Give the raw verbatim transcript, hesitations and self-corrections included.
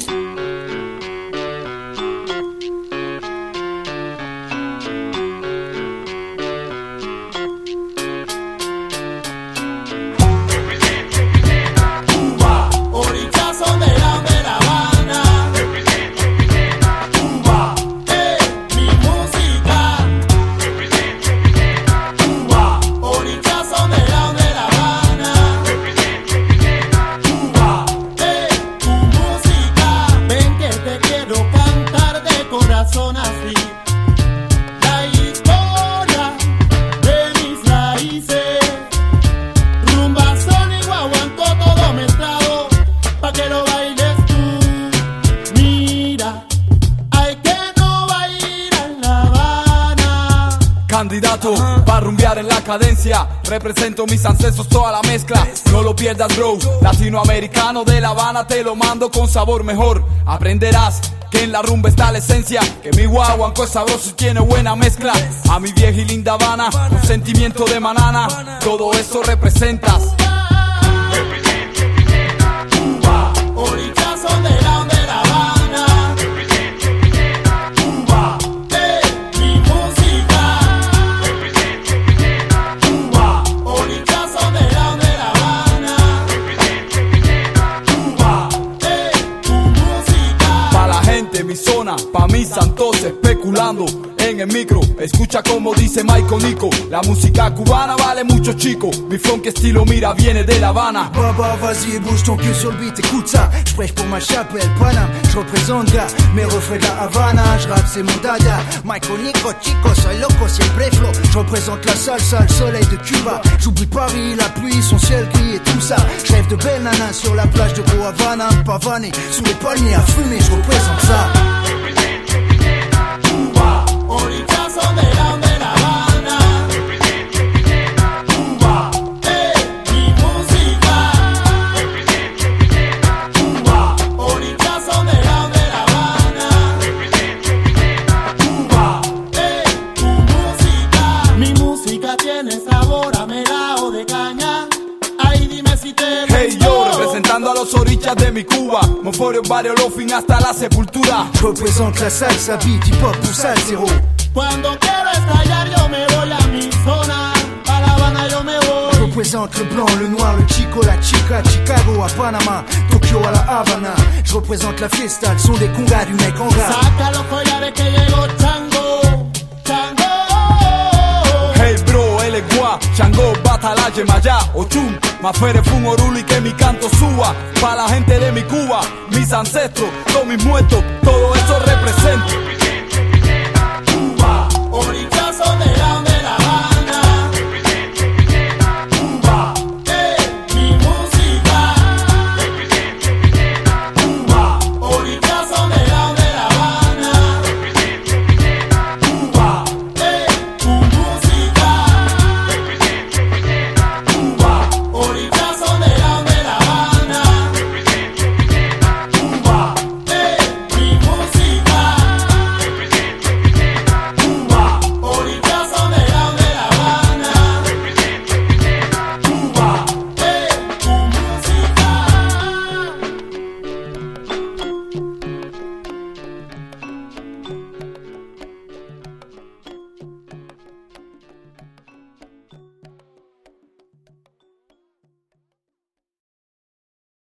Candidato para rumbear en la cadencia, represento mis ancestros, toda la mezcla. No lo pierdas, bro, latinoamericano de La Habana, te lo mando con sabor mejor. Aprenderás que en la rumba está la esencia, que mi guaguanco es sabroso y tiene buena mezcla. A mi vieja y linda Habana, un sentimiento de manana, todo eso representas. Cuba, orichas son de la de La Habana. Cuba, eh, mi música. Cuba, orichas son de la de La Habana. Cuba, eh, tu música. Pa' la gente, mi zona, pa' mis santos especulando en el micro, escucha como dice Michael Nico. La música cubana vale mucho, chico. Mi funk estilo, mira, viene de La Habana. Baba, vas-y, bouge ton cul sur le beat, écoute ça. J'prêche pour ma chapelle, Paname. J'représente gars, mes refrains de La Havana. J'rappe, c'est mon dada. Michael Nico, chico, soy loco, siempre flow. J'représente la salsa, le soleil de Cuba. J'oublie Paris, la pluie, son ciel gris et tout ça. J'rêve de belles nanas sur la plage de Gros Havana. Pavané, sous les palmiers à fumer, j'représente ça. Orichas son de la de La Habana. Cuba, eh, mi música. Cuba, orichas son de la de La Habana. Cuba, eh, tu música. Mi música tiene sabor a melao de caña. Ay, dime si te Hey yo, representando a los orichas de mi Cuba. Monforio, barrio, Lofin hasta la sepultura. J'représente la salsa, beat, hip hop ou salsero. Cuando quiero estallar yo me voy a mi zona, a La Habana yo me voy. Je représente le blanc, le noir, le chico, la chica, Chicago à Panama, Tokyo à La Habana. Je représente la fiesta, le son des congas du mec en gras. Saca los collares que llegó Chango, Chango. Hey bro, él es guá, Chango, Batala, Yemayá, Ochum, Mafere, Fun, Oruli, que mi canto suba. Pa' la gente de mi Cuba, mis ancestros, todos mis muertos, todo eso represento.